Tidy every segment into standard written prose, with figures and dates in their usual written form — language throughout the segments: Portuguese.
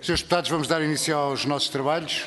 Senhores deputados, vamos dar início aos nossos trabalhos.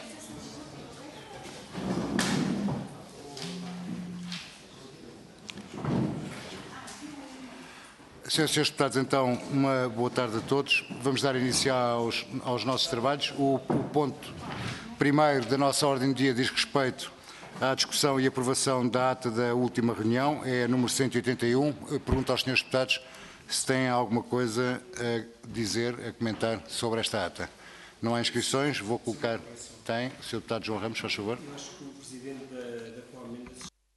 Senhoras e senhores deputados, então, uma boa tarde a todos. Vamos dar início aos nossos trabalhos. O ponto primeiro da nossa ordem do dia diz respeito à discussão e aprovação da ata da última reunião, é a número 181. Eu pergunto aos senhores deputados se têm alguma coisa a dizer, a comentar sobre esta ata. Não há inscrições, vou colocar. Tem. O Sr. Deputado João Ramos, faz favor. Eu acho que o Presidente da Comissão.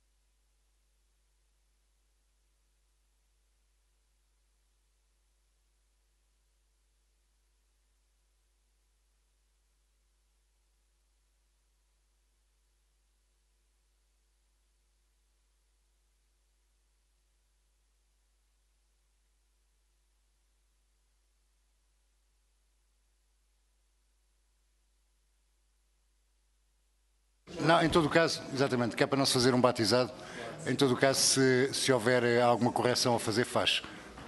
Não, em todo o caso, exatamente, que é para não se fazer um batizado, em todo o caso, se houver alguma correção a fazer, faz.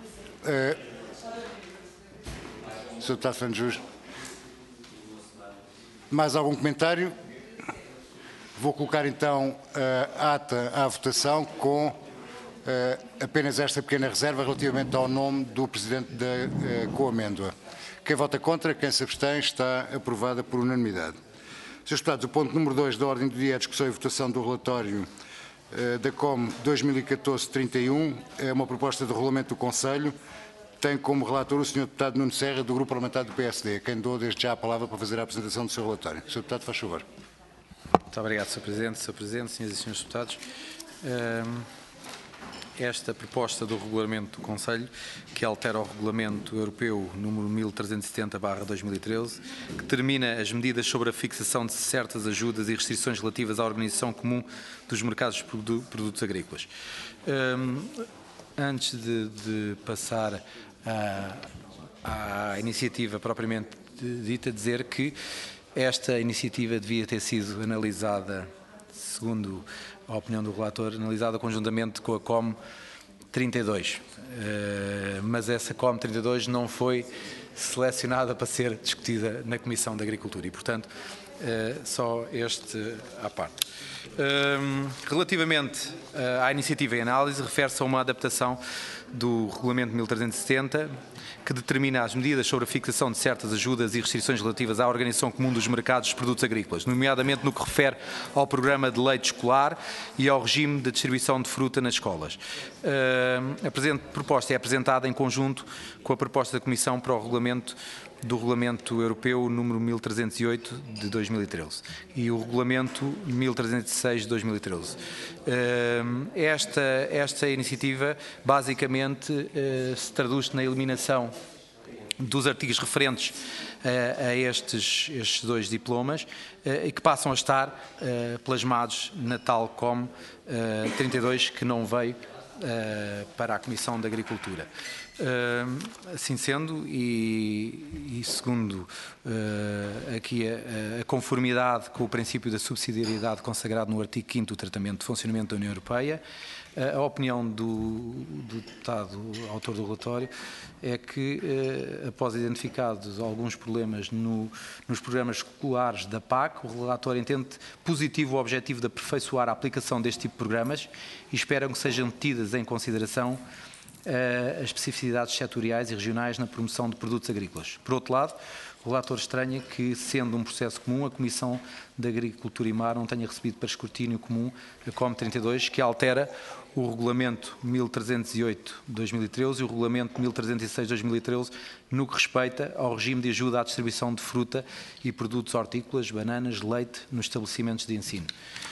Sr. Deputado Fernando Jus, mais algum comentário? Vou colocar então a ata à votação com apenas esta pequena reserva relativamente ao nome do Presidente com amêndoa. Quem vota contra, quem se abstém, está aprovada por unanimidade. Senhores deputados, o ponto número 2 da ordem do dia é a discussão e votação do relatório da COM 2014-31, é uma proposta de regulamento do Conselho. Tem como relator o Sr. Deputado Nuno Serra, do Grupo Parlamentar do PSD, a quem dou desde já a palavra para fazer a apresentação do seu relatório. Sr. Deputado, faz favor. Muito obrigado, Sr. Presidente. Sr. Presidente, senhoras e senhores deputados. Esta proposta do regulamento do Conselho, que altera o regulamento europeu número 1370/2013, que determina as medidas sobre a fixação de certas ajudas e restrições relativas à organização comum dos mercados de produtos agrícolas. Antes de passar à iniciativa propriamente dita, dizer que esta iniciativa devia ter sido analisada, segundo a opinião do relator, analisada conjuntamente com a COM 32, mas essa COM 32 não foi selecionada para ser discutida na Comissão de Agricultura e, portanto, só este à parte. Relativamente à iniciativa em análise, refere-se a uma adaptação do Regulamento 1370, que determina as medidas sobre a fixação de certas ajudas e restrições relativas à organização comum dos mercados de produtos agrícolas, nomeadamente no que refere ao programa de leite escolar e ao regime de distribuição de fruta nas escolas. A presente proposta é apresentada em conjunto com a proposta da Comissão para o regulamento do Regulamento Europeu número 1308 de 2013 e o Regulamento 1306 de 2013. Esta iniciativa basicamente se traduz na eliminação dos artigos referentes a estes dois diplomas e que passam a estar plasmados na tal COM 32 que não veio para a Comissão de Agricultura. Assim sendo, e segundo aqui a conformidade com o princípio da subsidiariedade consagrado no artigo 5º do Tratamento de Funcionamento da União Europeia, a opinião do deputado autor do relatório é que, após identificados alguns problemas nos programas escolares da PAC, o relatório entende positivo o objetivo de aperfeiçoar a aplicação deste tipo de programas e esperam que sejam tidas em consideração as especificidades setoriais e regionais na promoção de produtos agrícolas. Por outro lado, o relator estranha que, sendo um processo comum, a Comissão de Agricultura e Mar não tenha recebido para escrutínio comum a COM 32, que altera o Regulamento 1308 de 2013 e o Regulamento 1306 de 2013 no que respeita ao regime de ajuda à distribuição de fruta e produtos hortícolas, bananas, leite nos estabelecimentos de ensino.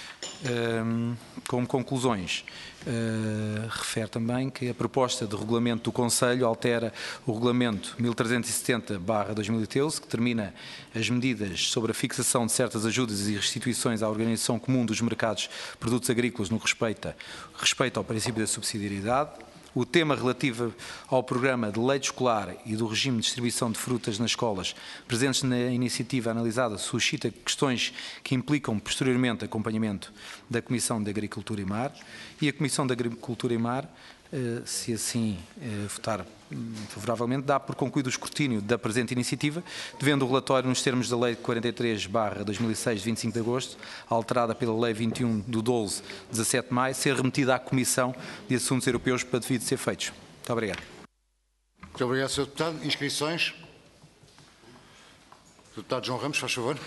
Como conclusões, refere também que a proposta de regulamento do Conselho altera o Regulamento 1370/2013, que determina as medidas sobre a fixação de certas ajudas e restituições à organização comum dos mercados de produtos agrícolas no que respeita ao princípio da subsidiariedade. O tema relativo ao programa de leite escolar e do regime de distribuição de frutas nas escolas presentes na iniciativa analisada suscita questões que implicam posteriormente acompanhamento da Comissão de Agricultura e Mar, e a Comissão de Agricultura e Mar se assim votar favoravelmente, dá por concluído o escrutínio da presente iniciativa, devendo o relatório, nos termos da Lei 43/2006, de 25 de agosto, alterada pela Lei 21 do 12, 17 de maio, ser remetida à Comissão de Assuntos Europeus para devido ser feitos. Muito obrigado. Muito obrigado, Sr. Deputado. Inscrições? Deputado João Ramos, faz favor.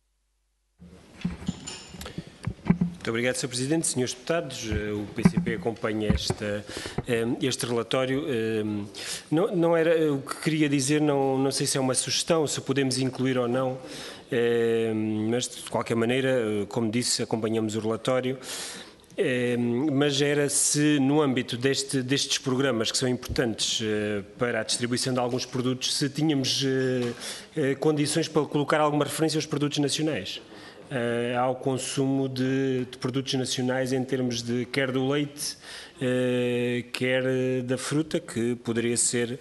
Muito obrigado, Sr. Presidente. Senhores deputados, o PCP acompanha este relatório. Não era o que queria dizer, não sei se é uma sugestão, se podemos incluir ou não, mas de qualquer maneira, como disse, acompanhamos o relatório. Mas era se no âmbito destes programas que são importantes para a distribuição de alguns produtos, se tínhamos condições para colocar alguma referência aos produtos nacionais. Ao consumo de produtos nacionais em termos de quer do leite, quer da fruta, que poderiam ser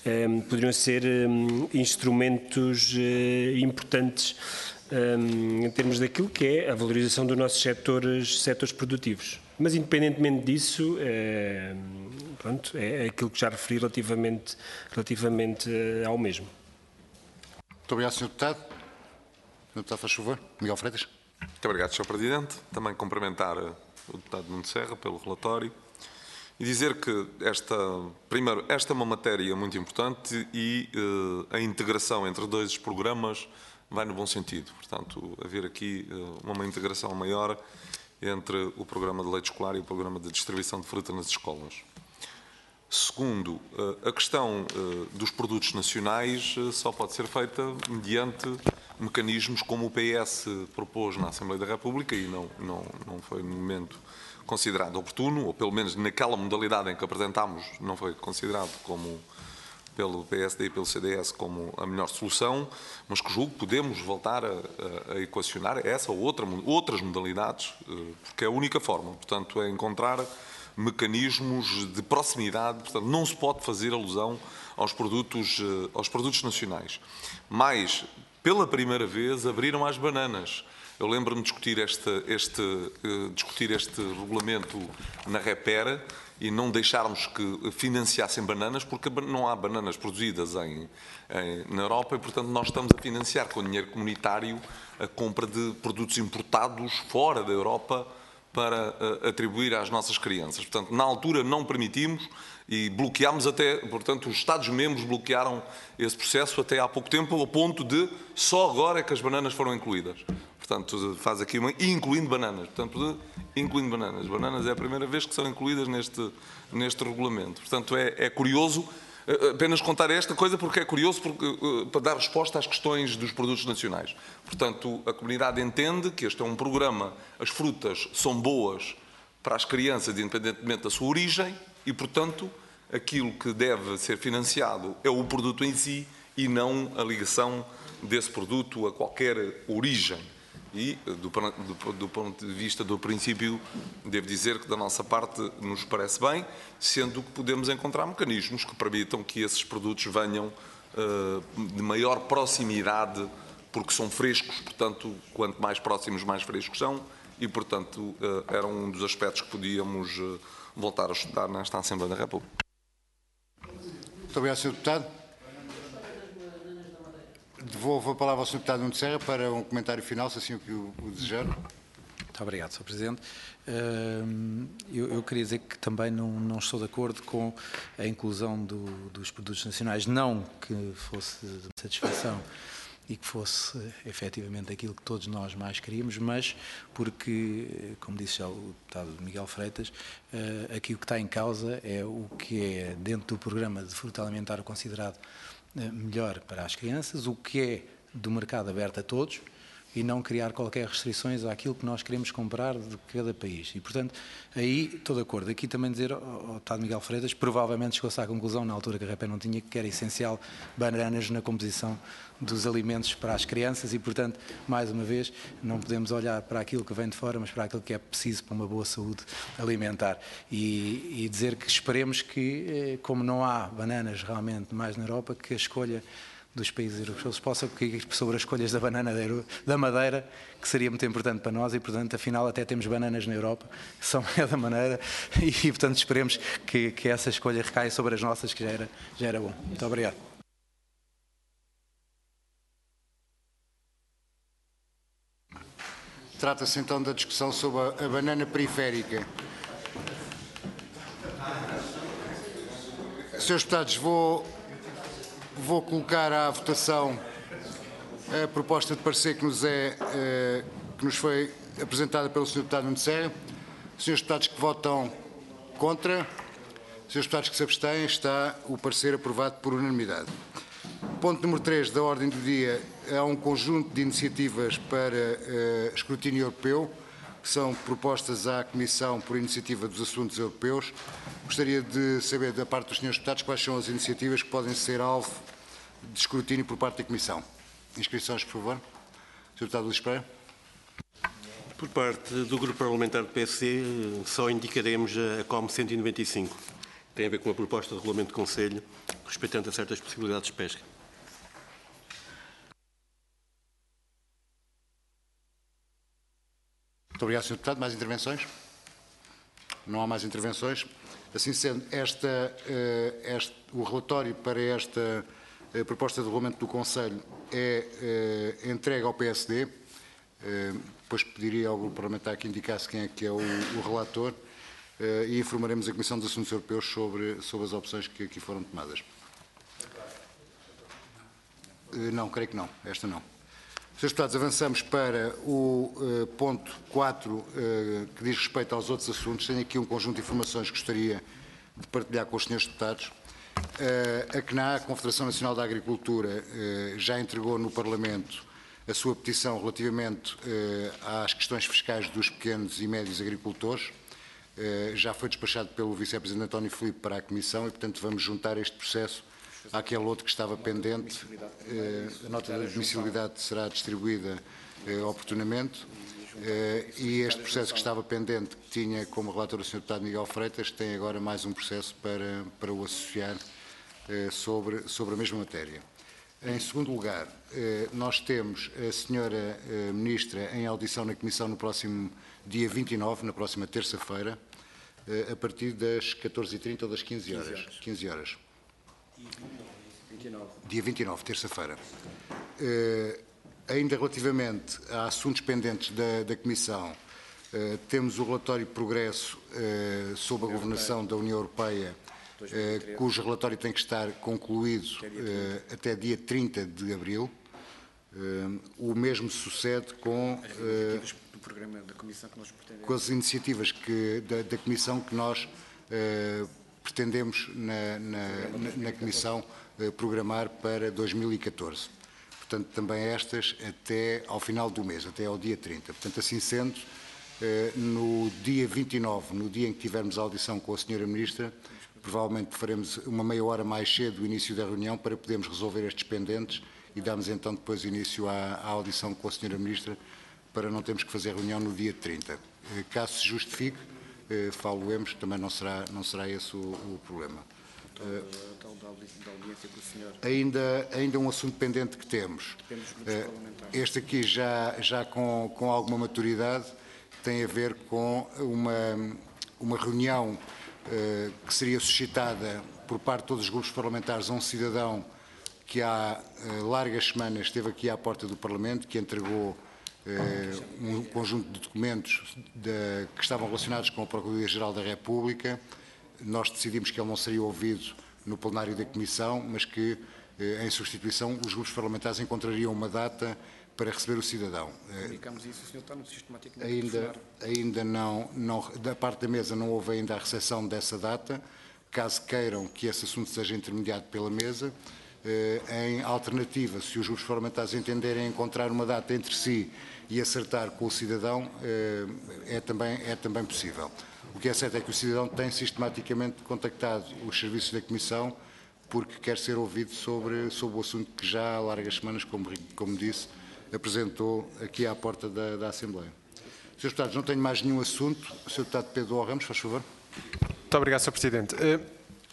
instrumentos importantes em termos daquilo que é a valorização dos nossos setores produtivos. Mas independentemente disso, pronto, é aquilo que já referi relativamente ao mesmo. Muito obrigado, Sr. Deputado. Deputado, faz favor. Miguel Freitas. Muito obrigado, Sr. Presidente. Também cumprimentar o deputado Nuno Serra pelo relatório e dizer que esta é uma matéria muito importante e a integração entre dois programas vai no bom sentido. Portanto, haver aqui uma integração maior entre o programa de leite escolar e o programa de distribuição de fruta nas escolas. Segundo, a questão dos produtos nacionais só pode ser feita mediante mecanismos como o PS propôs na Assembleia da República e não foi no momento considerado oportuno, ou pelo menos naquela modalidade em que apresentámos não foi considerado pelo PSD e pelo CDS como a melhor solução, mas que julgo que podemos voltar a equacionar essa ou outras modalidades, porque é a única forma, portanto, é encontrar mecanismos de proximidade, portanto, não se pode fazer alusão aos produtos nacionais. Mas, pela primeira vez, abriram as bananas. Eu lembro-me de discutir este regulamento na REPER e não deixarmos que financiassem bananas, porque não há bananas produzidas na Europa e, portanto, nós estamos a financiar com dinheiro comunitário a compra de produtos importados fora da Europa para atribuir às nossas crianças. Portanto, na altura não permitimos e bloqueámos até, portanto, os Estados-membros bloquearam esse processo até há pouco tempo, ao ponto de só agora é que as bananas foram incluídas. Portanto, faz aqui incluindo bananas. Portanto, incluindo bananas. Bananas é a primeira vez que são incluídas neste regulamento. Portanto, é curioso apenas contar esta coisa porque é curioso para dar resposta às questões dos produtos nacionais. Portanto, a comunidade entende que este é um programa, as frutas são boas para as crianças independentemente da sua origem e, portanto, aquilo que deve ser financiado é o produto em si e não a ligação desse produto a qualquer origem. E, do ponto de vista do princípio, devo dizer que da nossa parte nos parece bem, sendo que podemos encontrar mecanismos que permitam que esses produtos venham de maior proximidade, porque são frescos, portanto, quanto mais próximos, mais frescos são, e, portanto, era um dos aspectos que podíamos voltar a estudar nesta Assembleia da República. Muito obrigado, Sr. Deputado. Devolvo a palavra ao Sr. Deputado Nuno Serra para um comentário final, se assim o desejar. Muito obrigado, Sr. Presidente. Eu queria dizer que também não estou de acordo com a inclusão dos produtos nacionais, não que fosse de satisfação e que fosse efetivamente aquilo que todos nós mais queríamos, mas porque, como disse já o deputado Miguel Freitas, aqui o que está em causa é o que é dentro do programa de fruta alimentar considerado melhor para as crianças, o que é do mercado aberto a todos e não criar qualquer restrições àquilo que nós queremos comprar de cada país. E, portanto, aí estou de acordo. Aqui também dizer ao deputado Miguel Freitas, provavelmente chegou-se à conclusão, na altura que a REPER não tinha, que era essencial bananas na composição dos alimentos para as crianças e, portanto, mais uma vez, não podemos olhar para aquilo que vem de fora, mas para aquilo que é preciso para uma boa saúde alimentar. E dizer que esperemos que, como não há bananas realmente mais na Europa, que a escolha dos países europeus possa, sobre as escolhas da banana da Madeira, que seria muito importante para nós e, portanto, afinal até temos bananas na Europa, são da maneira e, portanto, esperemos que essa escolha recaia sobre as nossas, que já era bom. Muito obrigado. Trata-se então da discussão sobre a banana periférica. Senhores deputados, vou colocar à votação a proposta de parecer que nos foi apresentada pelo Sr. Deputado Nuno Serra. Senhores deputados que votam contra, senhores deputados que se abstêm, está o parecer aprovado por unanimidade. Ponto número 3 da ordem do dia é um conjunto de iniciativas para escrutínio europeu, que são propostas à Comissão por iniciativa dos assuntos europeus. Gostaria de saber da parte dos senhores deputados quais são as iniciativas que podem ser alvo de escrutínio por parte da Comissão. Inscrições, por favor. Sr. Deputado Luís Pereira. Por parte do Grupo Parlamentar do PSD, só indicaremos a COM 195. Tem a ver com a proposta de regulamento do Conselho, respeitando a certas possibilidades de pesca. Muito obrigado, Sr. Deputado. Mais intervenções? Não há mais intervenções. Assim sendo, o relatório para esta proposta de regulamento do Conselho é entregue ao PSD. Depois pediria ao Grupo Parlamentar que indicasse quem é que é o relator e informaremos a Comissão dos Assuntos Europeus sobre as opções que aqui foram tomadas. Não, creio que não. Esta não. Senhores deputados, avançamos para o ponto 4, que diz respeito aos outros assuntos. Tenho aqui um conjunto de informações que gostaria de partilhar com os senhores deputados. A CNA, a Confederação Nacional da Agricultura, já entregou no Parlamento a sua petição relativamente às questões fiscais dos pequenos e médios agricultores. Já foi despachado pelo Vice-Presidente António Filipe para a Comissão e, portanto, vamos juntar este processo àquele outro que estava pendente. A nota da admissibilidade será distribuída oportunamente e este processo que estava pendente, que tinha como relator o Sr. Deputado Miguel Freitas, tem agora mais um processo para o associar sobre a mesma matéria. Em segundo lugar, nós temos a Sra. Ministra em audição na Comissão no próximo dia 29, na próxima terça-feira, a partir das 14h30 ou das 15 horas. 15 horas. Dia 29, terça-feira. Ainda relativamente a assuntos pendentes da Comissão, temos o relatório de progresso sobre a governação da União Europeia, cujo relatório tem que estar concluído até dia 30 de abril. O mesmo sucede com do programa da Comissão que nós pretendemos. Com as iniciativas da Comissão que nós pretendemos na Comissão programar para 2014. Portanto, também estas até ao final do mês, até ao dia 30. Portanto, assim sendo, no dia 29, no dia em que tivermos a audição com a Sra. Ministra, provavelmente faremos uma meia hora mais cedo o início da reunião para podermos resolver estes pendentes e darmos então depois início à audição com a Sra. Ministra para não termos que fazer reunião no dia 30. Caso se justifique, falo-emos, também não será esse o problema. Ainda um assunto pendente que temos. Este aqui já com alguma maturidade tem a ver com uma reunião que seria suscitada por parte de todos os grupos parlamentares a um cidadão que há largas semanas esteve aqui à porta do Parlamento, que entregou um conjunto de documentos que estavam relacionados com a Procuradoria-Geral da República. Nós decidimos que ele não seria ouvido no plenário da Comissão, mas que, em substituição, os grupos parlamentares encontrariam uma data para receber o cidadão. Comunicamos isso, o Sr. está sistematicamente ainda não, da parte da mesa não houve ainda a recepção dessa data. Caso queiram que esse assunto seja intermediado pela mesa, em alternativa, se os grupos parlamentares entenderem encontrar uma data entre si e acertar com o cidadão, é também possível. O que é certo é que o cidadão tem sistematicamente contactado os serviços da Comissão porque quer ser ouvido sobre o assunto que já há largas semanas, como disse, apresentou aqui à porta da Assembleia. Sr. Deputados, não tenho mais nenhum assunto. Sr. Deputado Pedro Ramos, faz favor. Muito obrigado, Sr. Presidente.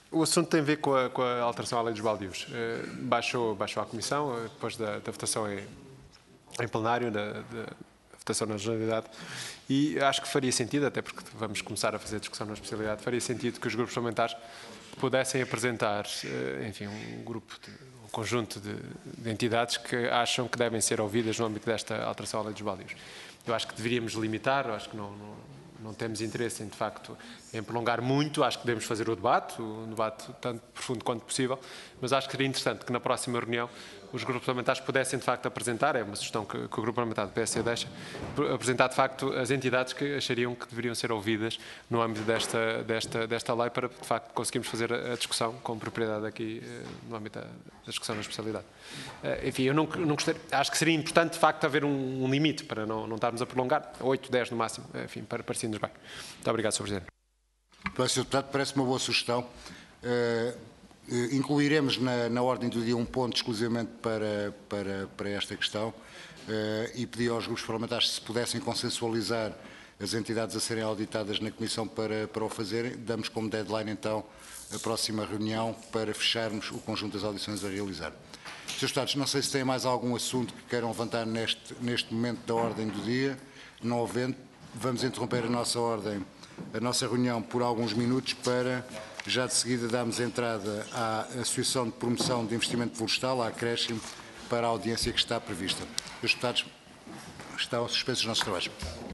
O assunto tem a ver com a alteração à lei dos baldios. Baixou à Comissão, depois da votação em plenário, da votação na generalidade, e acho que faria sentido, até porque vamos começar a fazer discussão na especialidade, faria sentido que os grupos parlamentares pudessem apresentar, enfim, um conjunto de entidades que acham que devem ser ouvidas no âmbito desta alteração à lei dos baldios. Eu acho que deveríamos limitar, eu acho que não temos interesse, de facto, em prolongar muito. Acho que devemos fazer o debate tanto profundo quanto possível, mas acho que seria interessante que na próxima reunião os grupos parlamentares pudessem, de facto, apresentar, é uma sugestão que o grupo parlamentar do PSD deixa, apresentar, de facto, as entidades que achariam que deveriam ser ouvidas no âmbito desta lei para, de facto, conseguirmos fazer a discussão com propriedade aqui no âmbito da discussão na especialidade. Enfim, eu não gostaria, acho que seria importante, de facto, haver um limite para não estarmos a prolongar, 8, 10 no máximo, enfim, parecia-nos bem. Muito obrigado, Sr. Presidente. Sr. Deputado, parece uma boa sugestão. Incluiremos na ordem do dia um ponto exclusivamente para esta questão e pedi aos grupos parlamentares se pudessem consensualizar as entidades a serem auditadas na Comissão para o fazerem. Damos como deadline, então, a próxima reunião para fecharmos o conjunto das audições a realizar. Srs. Deputados, não sei se têm mais algum assunto que queiram levantar neste momento da ordem do dia. Não havendo, vamos interromper a nossa reunião por alguns minutos para, já de seguida, darmos entrada à Associação de Promoção de Investimento Florestal, à acréscimo, para a audiência que está prevista. Os deputados, estão suspensos os nossos trabalhos.